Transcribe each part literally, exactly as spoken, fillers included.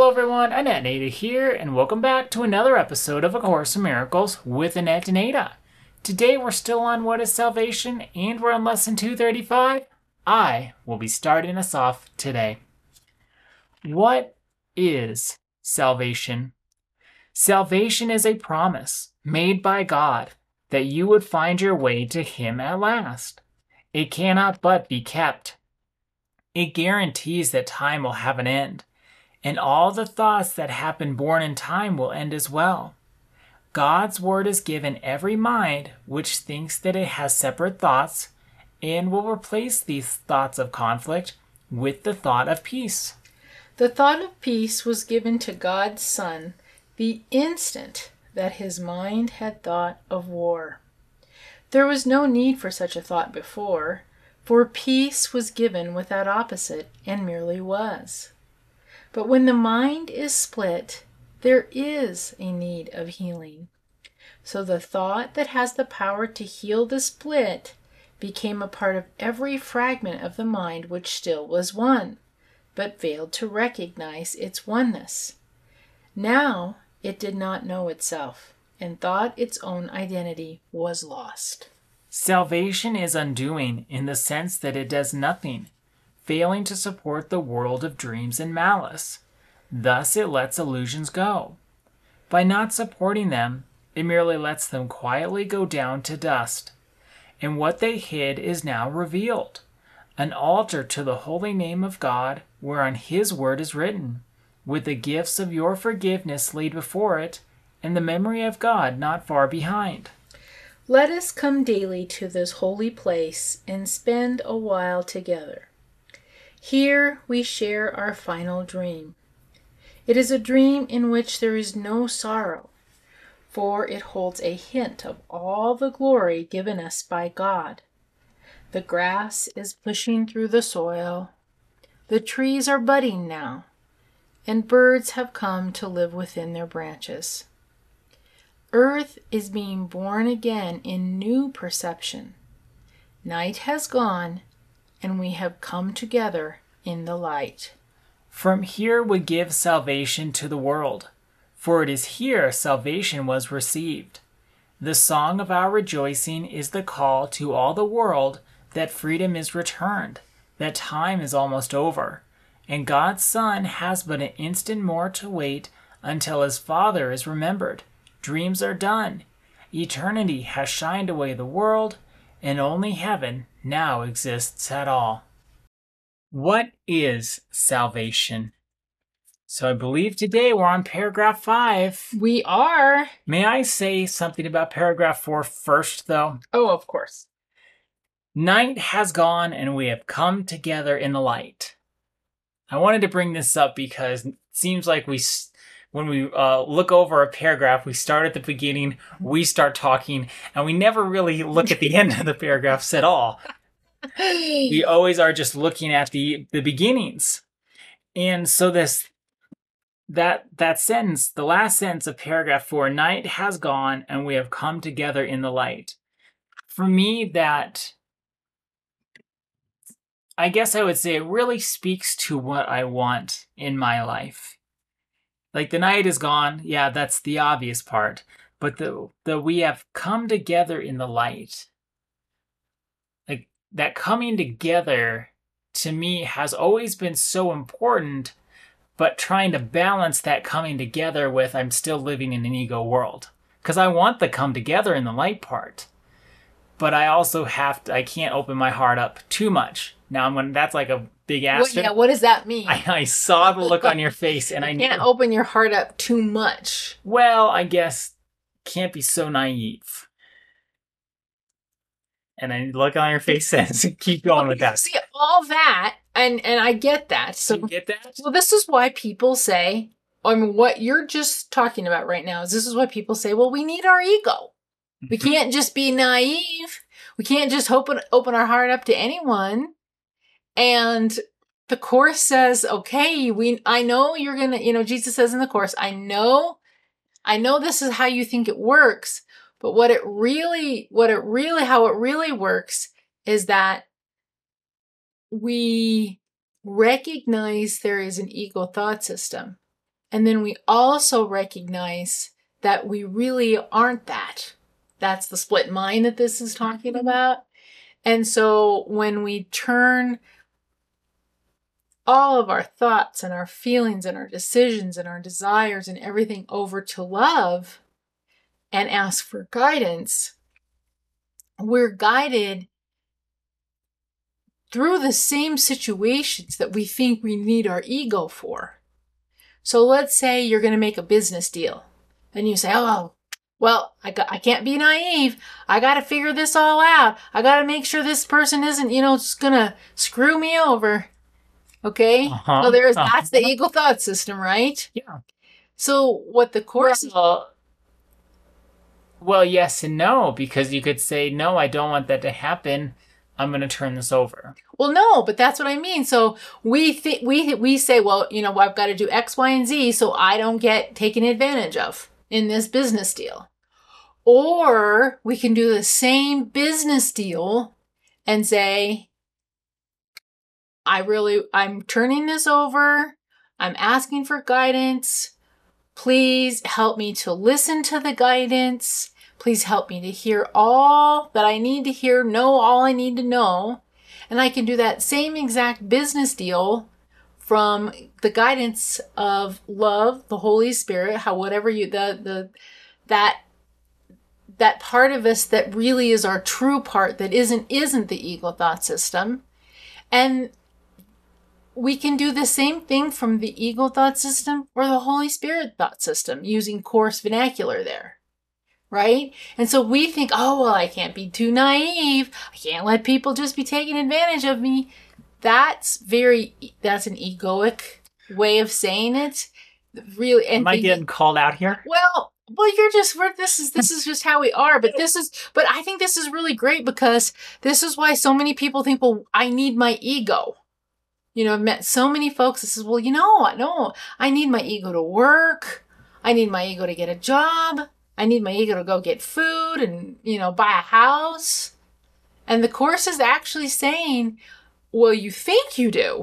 Hello everyone, Annette and Ada here, and welcome back to another episode of A Course in Miracles with Annette and Ada. Today we're still on What is Salvation, and we're on Lesson two thirty-five. I will be starting us off today. What is salvation? Salvation is a promise made by God that you would find your way to Him at last. It cannot but be kept. It guarantees that time will have an end, and all the thoughts that have been born in time will end as well. God's word is given every mind which thinks that it has separate thoughts, and will replace these thoughts of conflict with the thought of peace. The thought of peace was given to God's Son the instant that his mind had thought of war. There was no need for such a thought before, for peace was given without opposite and merely was. But when the mind is split, there is a need of healing. So the thought that has the power to heal the split became a part of every fragment of the mind which still was one, but failed to recognize its oneness. Now it did not know itself, and thought its own identity was lost. Salvation is undoing in the sense that it does nothing, failing to support the world of dreams and malice. Thus it lets illusions go. By not supporting them, it merely lets them quietly go down to dust. And what they hid is now revealed, an altar to the holy name of God, whereon His word is written, with the gifts of your forgiveness laid before it, and the memory of God not far behind. Let us come daily to this holy place and spend a while together. Here we share our final dream. It is a dream in which there is no sorrow, for it holds a hint of all the glory given us by God. The grass is pushing through the soil, the trees are budding now, and birds have come to live within their branches. Earth is being born again in new perception. Night has gone, and we have come together in the light. From here we give salvation to the world, for it is here salvation was received. The song of our rejoicing is the call to all the world that freedom is returned, that time is almost over, and God's Son has but an instant more to wait until His Father is remembered. Dreams are done. Eternity has shined away the world, and only heaven now exists at all. What is salvation? So I believe today we're on paragraph five. We are. May I say something about paragraph four first, though? Oh, of course. Night has gone, and we have come together in the light. I wanted to bring this up because it seems like we, when we uh, look over a paragraph, we start at the beginning, we start talking, and we never really look at the end of the paragraphs at all. We always are just looking at the, the beginnings. And so this that that sentence, the last sentence of paragraph four, night has gone and we have come together in the light. For me, that, I guess I would say it really speaks to what I want in my life. Like the night is gone, yeah, that's the obvious part. But the, the we have come together in the light. That coming together, to me, has always been so important, but trying to balance that coming together with I'm still living in an ego world. Because I want the come together in the light part. But I also have to, I can't open my heart up too much. Now, I'm gonna, that's like a big asterisk. What, yeah, what does that mean? I, I saw the look on your face, and I you can't knew, open your heart up too much. Well, I guess can't be so naive. And then look on your face says, keep going with that. See, all that, and, and I get that. So, you get that? Well, this is why people say, I mean, what you're just talking about right now is this is why people say, well, we need our ego. We can't just be naive. We can't just open, open our heart up to anyone. And the Course says, okay, we, I know you're going to, you know, Jesus says in the Course, I know, I know this is how you think it works. But what it really, what it really, how it really works is that we recognize there is an ego thought system. And then we also recognize that we really aren't that. That's the split mind that this is talking about. And so when we turn all of our thoughts and our feelings and our decisions and our desires and everything over to love and ask for guidance, we're guided through the same situations that we think we need our ego for. So let's say you're going to make a business deal and you say, oh, well, I, got, I can't be naive. I got to figure this all out. I got to make sure this person isn't, you know, just going to screw me over. Okay? Uh-huh. So there's, uh-huh. that's the ego thought system, right? Yeah. So what the Course... Well, well, yes and no, because you could say, no, I don't want that to happen. I'm going to turn this over. Well, no, but that's what I mean. So we think we we say, well, you know, I've got to do X, Y, and Z so I don't get taken advantage of in this business deal. Or we can do the same business deal and say, I really, I'm turning this over. I'm asking for guidance. Please help me to listen to the guidance. Please help me to hear all that I need to hear, know all I need to know. And I can do that same exact business deal from the guidance of love, the Holy Spirit, how whatever you, the, the, that, that part of us that really is our true part that isn't, isn't the ego thought system. And we can do the same thing from the ego thought system or the Holy Spirit thought system using Course vernacular there. Right? And so we think, oh, well, I can't be too naive. I can't let people just be taking advantage of me. That's very, that's an egoic way of saying it. Really. And Am I getting called out here? Well, well, you're just, we're, this is, this is just how we are. But this is, but I think this is really great because this is why so many people think, well, I need my ego. You know, I've met so many folks that says, well, you know, no, I need my ego to work. I need my ego to get a job. I need my ego to go get food and, you know, buy a house. And the Course is actually saying, well, you think you do,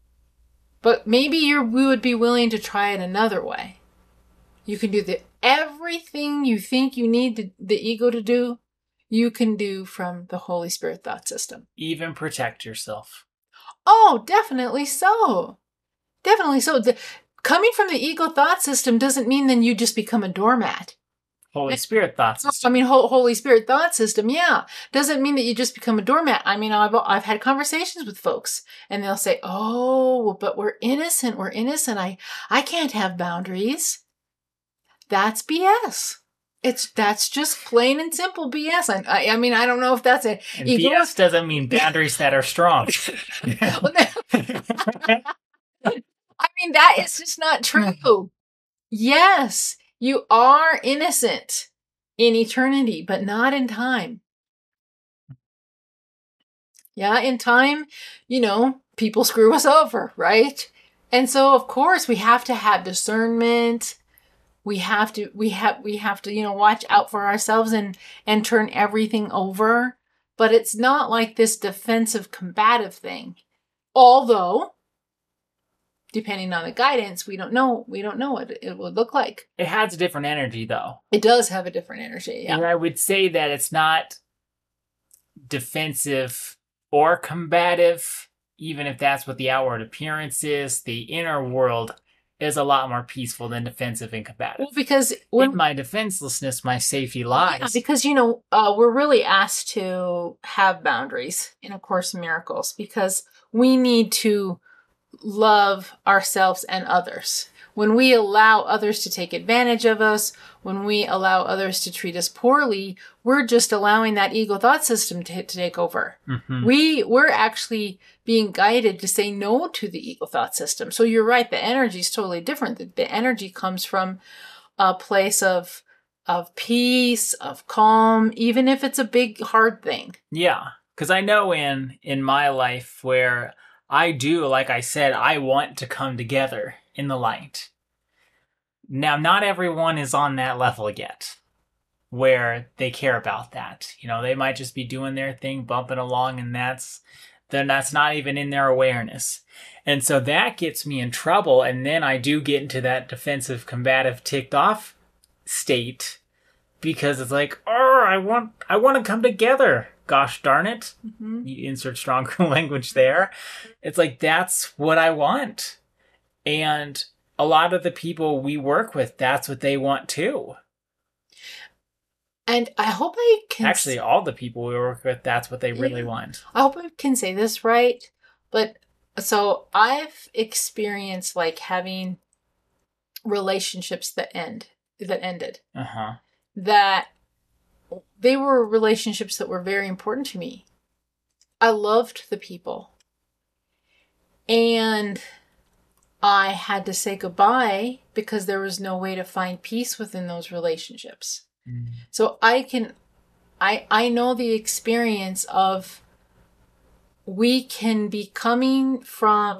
but maybe you're, we would be willing to try it another way. You can do the everything you think you need to, the ego to do, you can do from the Holy Spirit thought system. Even protect yourself. Oh, definitely so. Definitely so. The, coming from the ego thought system doesn't mean then you just become a doormat. Holy Spirit thought system. I mean, Holy Spirit thought system, yeah. Doesn't mean that you just become a doormat. I mean, I've, I've had conversations with folks and they'll say, oh, but we're innocent. We're innocent. I, I can't have boundaries. That's B S. It's, that's just plain and simple B S. I, I, I mean, I don't know if that's a... And B S doesn't mean boundaries that are strong. I mean, that is just not true. Yes, you are innocent in eternity, but not in time. Yeah, in time, you know, people screw us over, right? And so, of course, we have to have discernment. We have to, we have, we have to, you know, watch out for ourselves and, and turn everything over. But it's not like this defensive, combative thing. Although, depending on the guidance, we don't know, we don't know what it would look like. It has a different energy, though. It does have a different energy, yeah. And I would say that it's not defensive or combative, even if that's what the outward appearance is. The inner world is a lot more peaceful than defensive and combative. Well, because when, in my defenselessness, my safety lies. Yeah, because, you know, uh, we're really asked to have boundaries in A Course in Miracles because we need to love ourselves and others. When we allow others to take advantage of us, when we allow others to treat us poorly, we're just allowing that ego thought system to, to take over. Mm-hmm. We, we're actually being guided to say no to the ego thought system. So you're right, the energy is totally different. The, the energy comes from a place of, of peace, of calm, even if it's a big, hard thing. Yeah, because I know in, in my life where I do, like I said, I want to come together in the light. Now, not everyone is on that level yet, where they care about that. You know, they might just be doing their thing, bumping along, and that's then that's not even in their awareness. And so that gets me in trouble. And then I do get into that defensive, combative, ticked off state because it's like, oh, I want, I want to come together. Gosh darn it. Mm-hmm. You insert stronger language there. It's like, that's what I want. And a lot of the people we work with, that's what they want too. And I hope I can... Actually, all the people we work with, that's what they really yeah. want. I hope I can say this right. But so I've experienced like having relationships that end, that ended. Uh-huh. That they were relationships that were very important to me. I loved the people. And I had to say goodbye because there was no way to find peace within those relationships. Mm. So I can, I, I know the experience of we can be coming from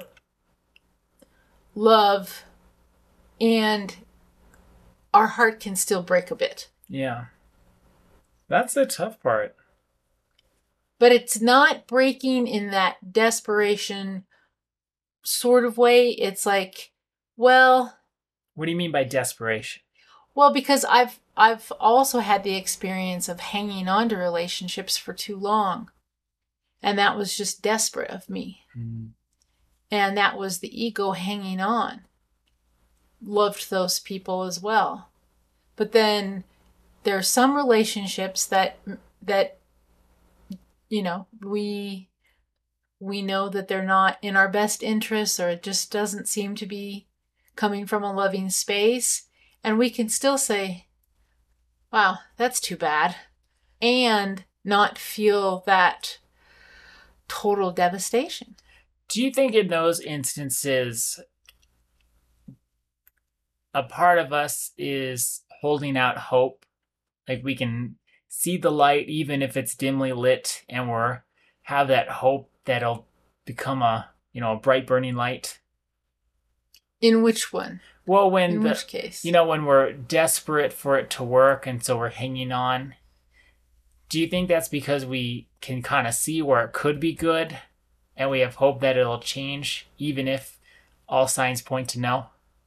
love and our heart can still break a bit. Yeah. That's the tough part. But it's not breaking in that desperation sort of way. It's like, well... What do you mean by desperation? Well, because I've I've also had the experience of hanging on to relationships for too long. And that was just desperate of me. Mm. And that was the ego hanging on. Loved those people as well. But then there are some relationships that that you know, we we know that they're not in our best interests, or it just doesn't seem to be coming from a loving space. And we can still say, wow, that's too bad. And not feel that total devastation. Do you think in those instances, a part of us is holding out hope? Like we can see the light even if it's dimly lit, and we're have that hope that it'll become a, you know, a bright burning light? In which one? Well, when In the, which case? You know, when we're desperate for it to work and so we're hanging on. Do you think that's because we can kind of see where it could be good and we have hope that it'll change even if all signs point to no?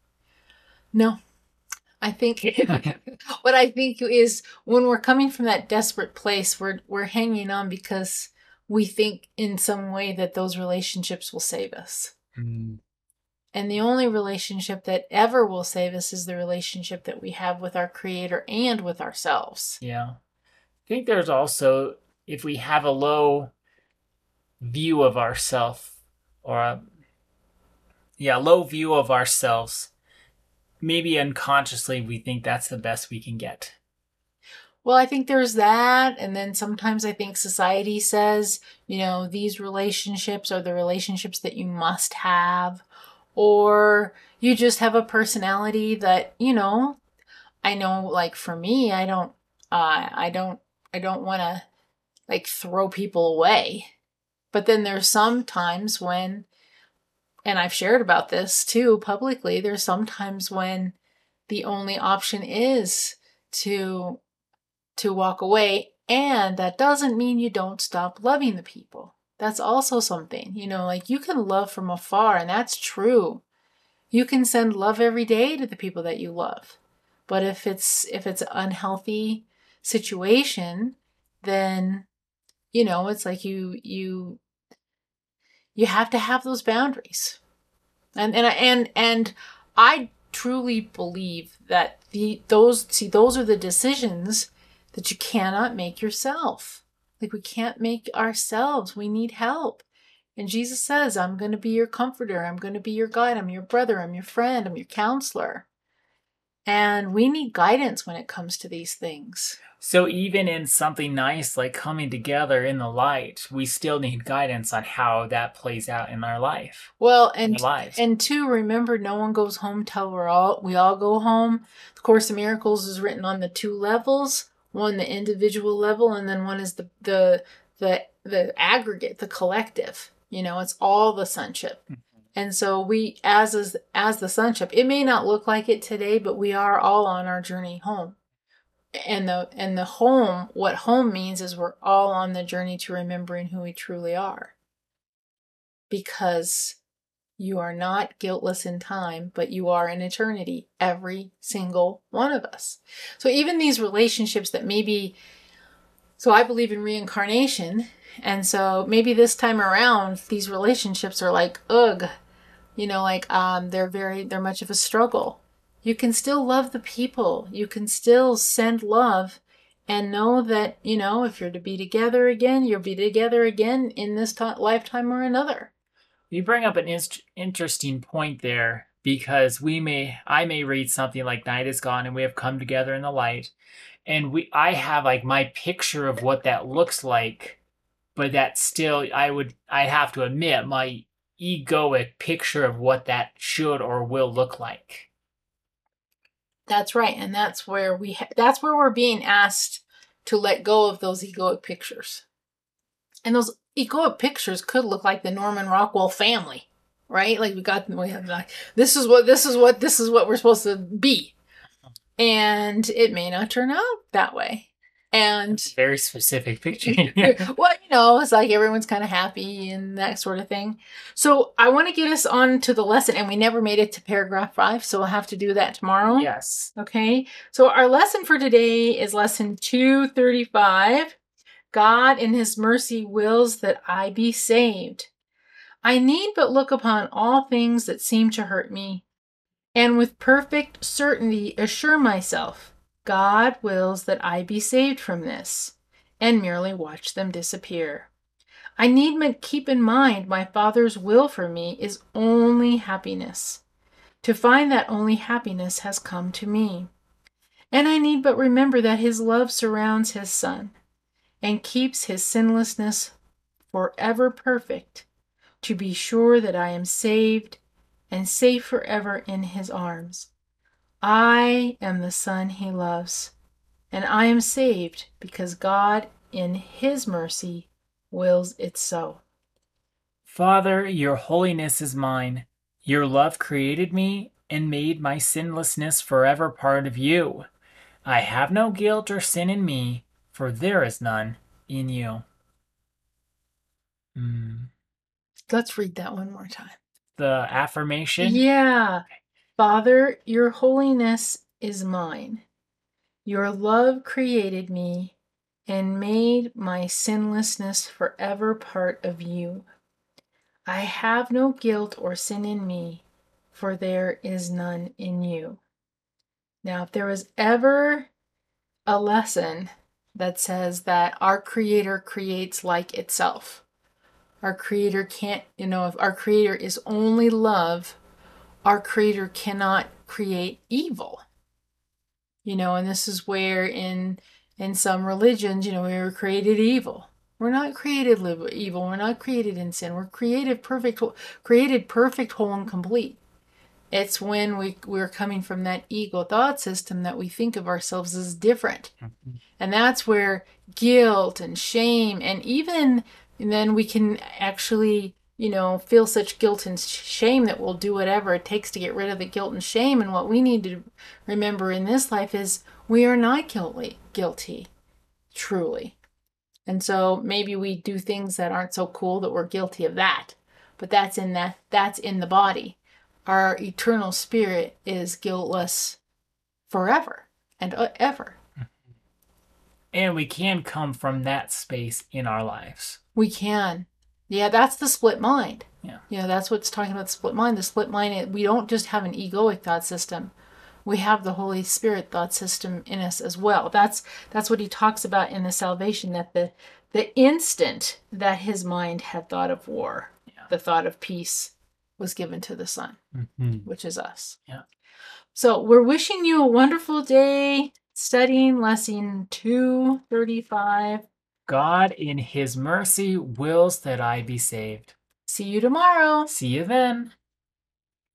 No. I think what I think is when we're coming from that desperate place, we're we're hanging on because we think in some way that those relationships will save us. Mm. And the only relationship that ever will save us is the relationship that we have with our Creator and with ourselves. Yeah. I think there's also, if we have a low view of ourselves, or a, yeah, low view of ourselves, maybe unconsciously we think that's the best we can get. Well, I think there's that. And then sometimes I think society says, you know, these relationships are the relationships that you must have. Or you just have a personality that, you know, I know, like for me, I don't, uh, I don't, I don't want to like throw people away. But then there's some times when, and I've shared about this too publicly, there's some times when the only option is to, to walk away. And that doesn't mean you don't stop loving the people. That's also something, you know, like you can love from afar, and that's true. You can send love every day to the people that you love. But if it's if it's an unhealthy situation, then, you know, it's like you you you have to have those boundaries. And and and and I truly believe that the those see those are the decisions that you cannot make yourself. Like we can't make ourselves. We need help. And Jesus says, I'm going to be your comforter. I'm going to be your guide. I'm your brother. I'm your friend. I'm your counselor. And we need guidance when it comes to these things. So even in something nice like coming together in the light, we still need guidance on how that plays out in our life. Well, and and two, remember, no one goes home till we're all we all go home. The Course of Miracles is written on the two levels. One, the individual level, and then one is the the the the aggregate, the collective. You know, it's all the sonship. Mm-hmm. And so we, as as as the sonship, it may not look like it today, but we are all on our journey home. And the and the home, what home means is we're all on the journey to remembering who we truly are. because you are not guiltless in time, but you are in eternity, every single one of us. So even these relationships that maybe, so I believe in reincarnation, and so maybe this time around, these relationships are like, ugh, you know, like um, they're very, they're much of a struggle. You can still love the people. You can still send love and know that, you know, if you're to be together again, you'll be together again in this t- lifetime or another. You bring up an in- interesting point there, because we may, I may read something like "Night is gone and we have come together in the light," and we, I have like my picture of what that looks like, but that still, I would, I have to admit, my egoic picture of what that should or will look like. That's right, and that's where we, ha- that's where we're being asked to let go of those egoic pictures, and those egoic pictures could look like the Norman Rockwell family, right? Like we got, we have like, this is what, this is what, this is what we're supposed to be. And it may not turn out that way. And very specific picture. Well, you know, it's like everyone's kind of happy and that sort of thing. So I want to get us on to the lesson, and we never made it to paragraph five, so we'll have to do that tomorrow. Yes. Okay. So our lesson for today is lesson two thirty-five. God in his mercy wills that I be saved. I need but look upon all things that seem to hurt me, and with perfect certainty assure myself, God wills that I be saved from this, and merely watch them disappear. I need but keep in mind my Father's will for me is only happiness, to find that only happiness has come to me. And I need but remember that his love surrounds his Son, and keeps his sinlessness forever perfect, to be sure that I am saved and safe forever in his arms. I am the Son he loves, and I am saved because God in his mercy wills it so. Father, your holiness is mine. Your love created me and made my sinlessness forever part of you. I have no guilt or sin in me, for there is none in you. Mm. Let's read that one more time. The affirmation? Yeah. Father, your holiness is mine. Your love created me and made my sinlessness forever part of you. I have no guilt or sin in me, for there is none in you. Now, if there was ever a lesson that says that our Creator creates like itself, our Creator can't, you know, if our Creator is only love, our Creator cannot create evil. You know, and this is where in in some religions, you know, we were created evil. We're not created evil. We're not created in sin. We're created perfect, created perfect, whole, and complete. It's when we, we're coming from that ego thought system that we think of ourselves as different. Mm-hmm. And that's where guilt and shame, and even and then we can actually, you know, feel such guilt and shame that we'll do whatever it takes to get rid of the guilt and shame. And what we need to remember in this life is we are not guilty, guilty, truly. And so maybe we do things that aren't so cool that we're guilty of that, but that's in that, that's in the body. Our eternal spirit is guiltless forever and ever. And we can come from that space in our lives. We can. Yeah, that's the split mind. Yeah. Yeah, that's what's talking about the split mind. The split mind, we don't just have an egoic thought system. We have the Holy Spirit thought system in us as well. That's that's what he talks about in the salvation, that the the instant that his mind had thought of war, yeah. the thought of peace was given to the Son, mm-hmm. which is us. Yeah. So we're wishing you a wonderful day studying lesson two thirty-five. God in his mercy wills that I be saved. See you tomorrow. See you then.